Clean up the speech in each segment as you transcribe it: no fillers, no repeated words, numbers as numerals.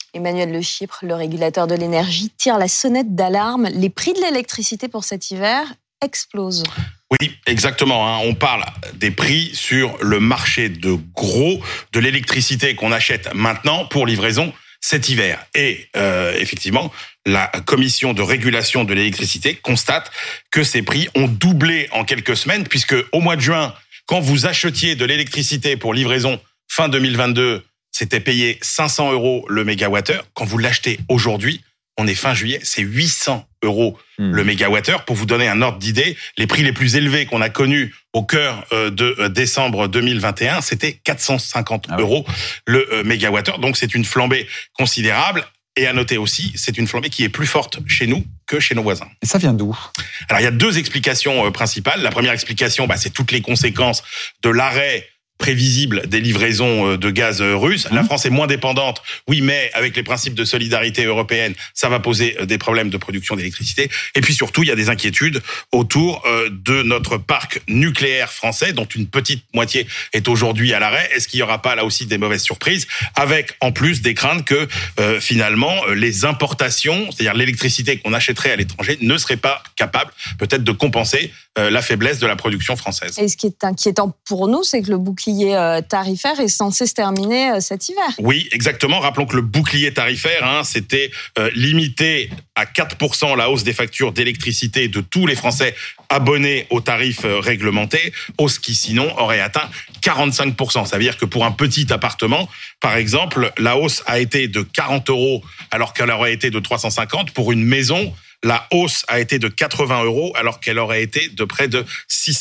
Emmanuel Le Chypre, le régulateur de l'énergie, tire la sonnette d'alarme. Les prix de l'électricité pour cet hiver explosent. Oui, exactement. On parle des prix sur le marché de gros de l'électricité qu'on achète maintenant pour livraison cet hiver. Et effectivement, la commission de régulation de l'électricité constate que ces prix ont doublé en quelques semaines, puisque au mois de juin, quand vous achetiez de l'électricité pour livraison fin 2022, c'était payé 500 € le mégawattheure. Quand vous l'achetez aujourd'hui, on est fin juillet, c'est 800 € le mégawattheure. Pour vous donner un ordre d'idée, les prix les plus élevés qu'on a connus au cœur de décembre 2021, c'était 450 € le mégawattheure. Donc c'est une flambée considérable. Et à noter aussi, c'est une flambée qui est plus forte chez nous que chez nos voisins. Et ça vient d'où ? Alors il y a deux explications principales. La première explication, c'est toutes les conséquences de l'arrêt prévisible des livraisons de gaz russe. La France est moins dépendante, oui, mais avec les principes de solidarité européenne, ça va poser des problèmes de production d'électricité. Et puis surtout, il y a des inquiétudes autour de notre parc nucléaire français, dont une petite moitié est aujourd'hui à l'arrêt. Est-ce qu'il y aura pas là aussi des mauvaises surprises, avec en plus des craintes que finalement les importations, c'est-à-dire l'électricité qu'on achèterait à l'étranger, ne seraient pas capables peut-être de compenser la faiblesse de la production française. Et ce qui est inquiétant pour nous, c'est que le bouclier tarifaire est censé se terminer cet hiver. Oui, exactement. Rappelons que le bouclier tarifaire, c'était limité à 4% la hausse des factures d'électricité de tous les Français abonnés aux tarifs réglementés, hausse qui sinon aurait atteint 45%. Ça veut dire que pour un petit appartement, par exemple, la hausse a été de 40 € alors qu'elle aurait été de 350. Pour une maison, la hausse a été de 80 € alors qu'elle aurait été de près de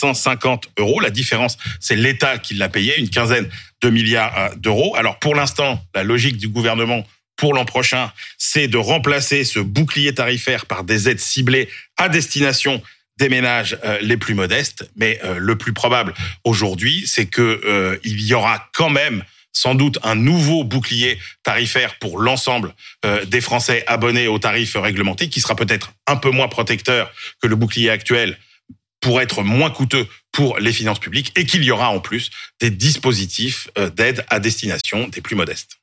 650 €. La différence, c'est l'État qui l'a payé, une quinzaine de milliards d'euros. Alors pour l'instant, la logique du gouvernement pour l'an prochain, c'est de remplacer ce bouclier tarifaire par des aides ciblées à destination des ménages les plus modestes. Mais le plus probable aujourd'hui, c'est que il y aura quand même sans doute un nouveau bouclier tarifaire pour l'ensemble des Français abonnés aux tarifs réglementés, qui sera peut-être un peu moins protecteur que le bouclier actuel, pour être moins coûteux pour les finances publiques, et qu'il y aura en plus des dispositifs d'aide à destination des plus modestes.